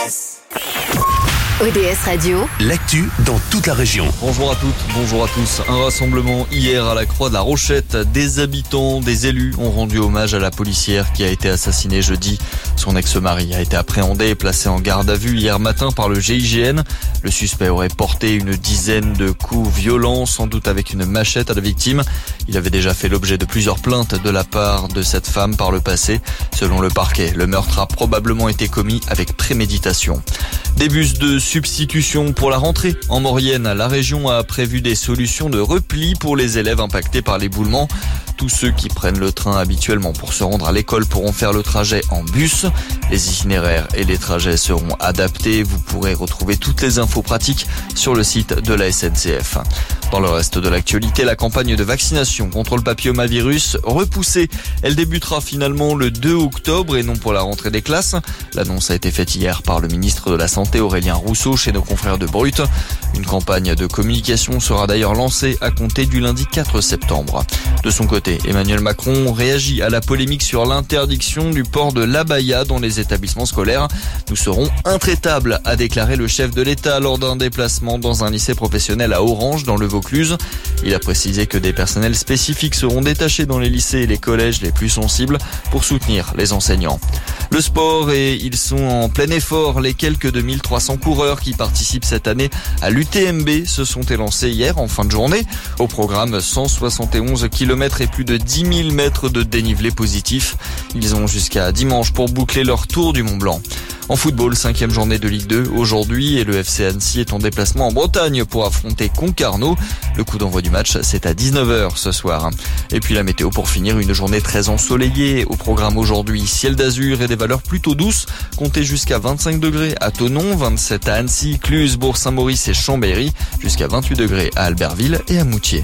ODS Radio, l'actu dans toute la région. Bonjour à toutes, bonjour à tous. Un rassemblement hier à la Croix de la Rochette. Des habitants, des élus ont rendu hommage à la policière qui a été assassinée jeudi. Son ex-mari a été appréhendé et placé en garde à vue hier matin par le GIGN. Le suspect aurait porté une dizaine de coups violents, sans doute avec une machette à la victime. Il avait déjà fait l'objet de plusieurs plaintes de la part de cette femme par le passé. Selon le parquet, le meurtre a probablement été commis avec préméditation. Des bus de substitution pour la rentrée. En Maurienne, la région a prévu des solutions de repli pour les élèves impactés par l'éboulement. Tous ceux qui prennent le train habituellement pour se rendre à l'école pourront faire le trajet en bus. Les itinéraires et les trajets seront adaptés. Vous pourrez retrouver toutes les infos pratiques sur le site de la SNCF. Dans le reste de l'actualité, la campagne de vaccination contre le papillomavirus repoussée. Elle débutera finalement le 2 octobre et non pour la rentrée des classes. L'annonce a été faite hier par le ministre de la Santé Aurélien Rousseau chez nos confrères de Brut. Une campagne de communication sera d'ailleurs lancée à compter du lundi 4 septembre. De son côté, Emmanuel Macron réagit à la polémique sur l'interdiction du port de l'abaya dans les établissements scolaires. Nous serons intraitables, a déclaré le chef de l'État lors d'un déplacement dans un lycée professionnel à Orange dans le Vaucluse. Il a précisé que des personnels spécifiques seront détachés dans les lycées et les collèges les plus sensibles pour soutenir les enseignants. Le sport, et ils sont en plein effort. Les quelques 2300 coureurs qui participent cette année à l'UTMB se sont élancés hier en fin de journée. Au programme, 171 km et plus de 10 000 mètres de dénivelé positif. Ils ont jusqu'à dimanche pour boucler leur tour du Mont Blanc. En football, 5e journée de Ligue 2 aujourd'hui et le FC Annecy est en déplacement en Bretagne pour affronter Concarneau. Le coup d'envoi du match, c'est à 19h ce soir. Et puis la météo pour finir, une journée très ensoleillée. Au programme aujourd'hui, ciel d'azur et des valeurs plutôt douces. Comptez jusqu'à 25 degrés à Thonon, 27 à Annecy, Cluse, Bourg-Saint-Maurice et Chambéry, jusqu'à 28 degrés à Albertville et à Moutier.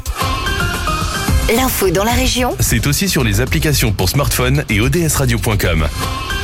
l'info dans la région, C'est aussi sur les applications pour smartphone et odsradio.com.